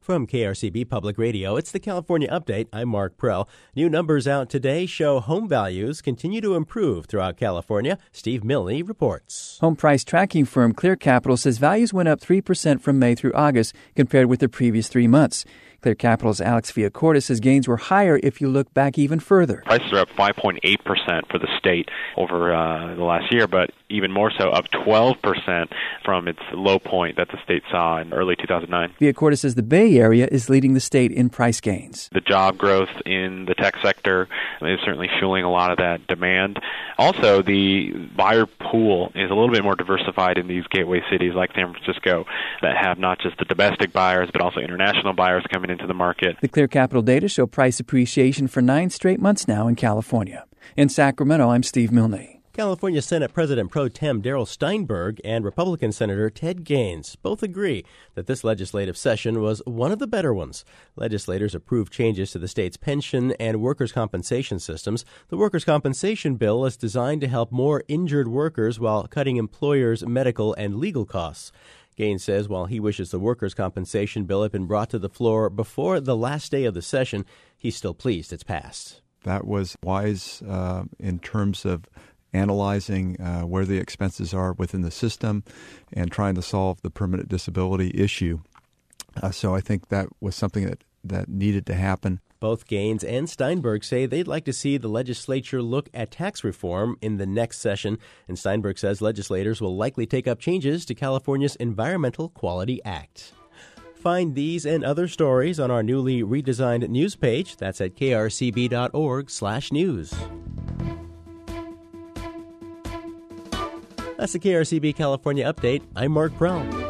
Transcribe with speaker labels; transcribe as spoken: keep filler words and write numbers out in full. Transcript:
Speaker 1: From K R C B Public Radio, it's the California Update. I'm Mark Prell. New numbers out today show home values continue to improve throughout California. Steve Milne reports.
Speaker 2: Home price tracking firm Clear Capital says values went up three percent from May through August compared with the previous three months. Clear Capital's Alex Villacorta says gains were higher if you look back even further.
Speaker 3: Prices are up five point eight percent for the state over uh, the last year, but even more so, up twelve percent from its low point that the state saw in early two thousand nine.
Speaker 2: Villacorta says the Bay Area is leading the state in price gains.
Speaker 3: The job growth in the tech sector is certainly fueling a lot of that demand. Also, the buyer pool is a little bit more diversified in these gateway cities like San Francisco that have not just the domestic buyers, but also international buyers coming into the market.
Speaker 2: The Clear Capital data show price appreciation for nine straight months now in California. In Sacramento, I'm Steve Milne.
Speaker 1: California Senate President Pro Tem Darrell Steinberg and Republican Senator Ted Gaines both agree that this legislative session was one of the better ones. Legislators approved changes to the state's pension and workers' compensation systems. The workers' compensation bill is designed to help more injured workers while cutting employers' medical and legal costs. Gaines says while he wishes the workers' compensation bill had been brought to the floor before the last day of the session, he's still pleased it's passed.
Speaker 4: That was wise uh, in terms of analyzing uh, where the expenses are within the system and trying to solve the permanent disability issue. Uh, so I think that was something that, that needed to happen.
Speaker 1: Both Gaines and Steinberg say they'd like to see the legislature look at tax reform in the next session, and Steinberg says legislators will likely take up changes to California's Environmental Quality Act. Find these and other stories on our newly redesigned news page. That's at k r c b dot org slash news. That's the K R C B California Update. I'm Mark Brown.